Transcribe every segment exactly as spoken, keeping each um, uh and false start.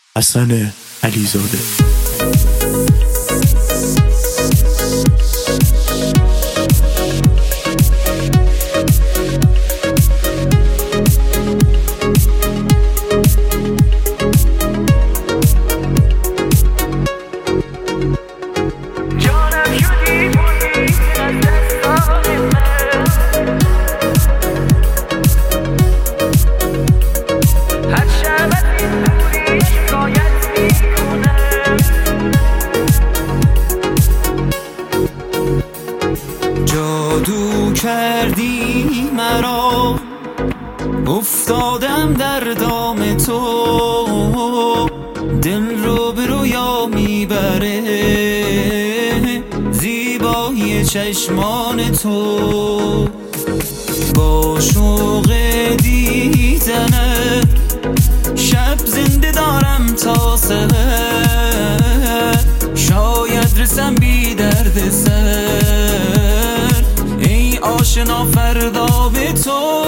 حسن علیزاده. جادو کردی مرا، افتادم در دام تو، دل رو به رویا میبره زیبایی چشمان تو. با شوق دیدنت شب زنده دارم تا سحر، شاید رسم بی درد سر ای آشنا فردا به تو.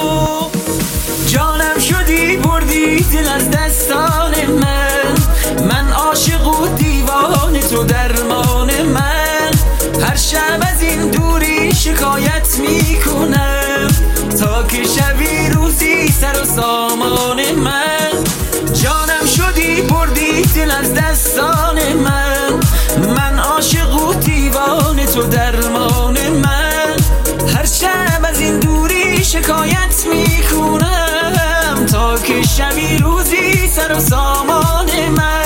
جانم شدی بردی دل از دستان من، من عاشق و دیوانه تو درمان من. هر شب از این دوری شکایت میکنم تا که شبی روزی سر و سامان من. جانم شدی بردی دل از دستان من، من عاشق و دیوانه تو درمان من. هر شب از این دوری شکایت میکنم تا که شبی روزی سر و سامان من.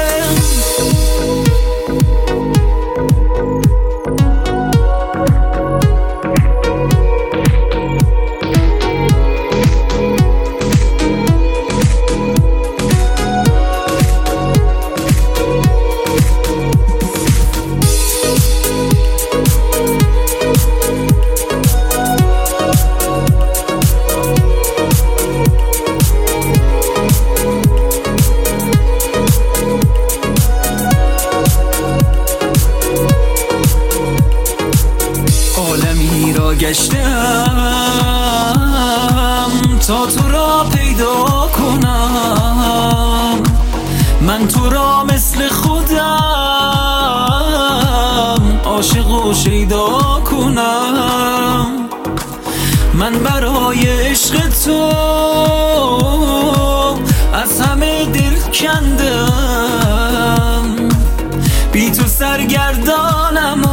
عالمی را گشتم تا تو را پیدا کنم، من تو را مثل خودم عاشق و شیدا کنم. من برای عشق تو از همه دل کندم، بی تو سرگردانم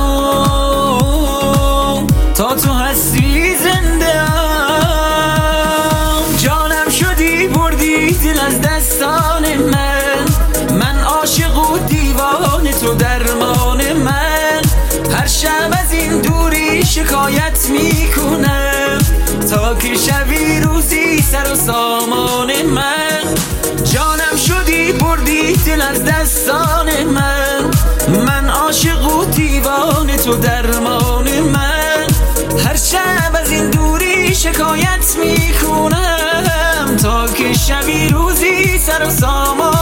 تا تو هستی زنده ام. جانم شدی بردی دل از دستان من، من عاشق و دیوانه تو درمان من. هر شب از این دوری شکایت میکنم تا که شبی روزی سر و سامان من. جانم شدی بردی دل از دستان من، من عاشق و دیوانه تو درمان من. هر شب از این دوری شکایت میکنم تا که شبی روزی سر و سامان